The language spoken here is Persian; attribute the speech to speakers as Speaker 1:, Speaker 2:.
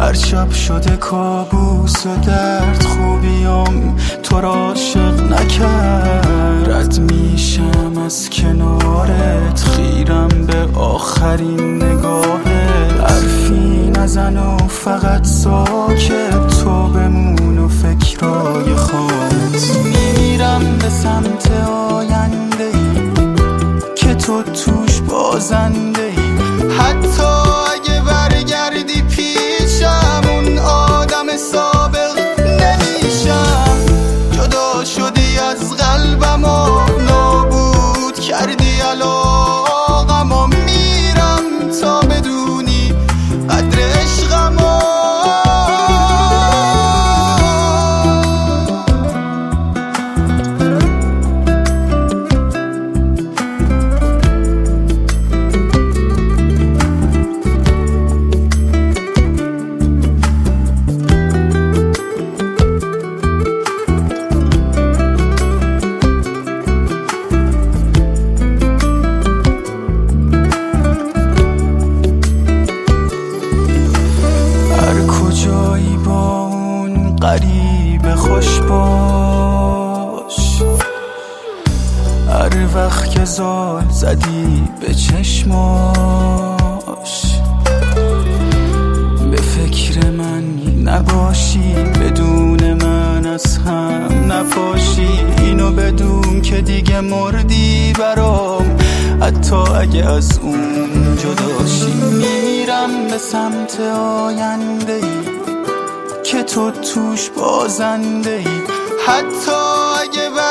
Speaker 1: هر شب شده کابوس و درد، خوبیام تو را عاشق نکرد. رد میشم از کنارت، خیرم به آخرین نگاهت. حرفی نزن و فقط ساکت، تو بمون و فکرای خانت. میرم به سمت آینده ای که تو توش بازنده ای. حتی اگه برگردی پیشم، اون آدم سابق نمیشم. جدا شدی از قلبم و نابود کردی علاقم و میرم تا بدونی قدر عشقم و جایی با اون غریب خوش باش. هر وقت که زال زدی به چشماش، به فکر من نباشی، بدون من از هم نپاشی. اینو بدون که دیگه مردی برام، حتی اگه از اون جداشی. میرم به سمت آینده ای که تو توش بازنده ای. حتی اگه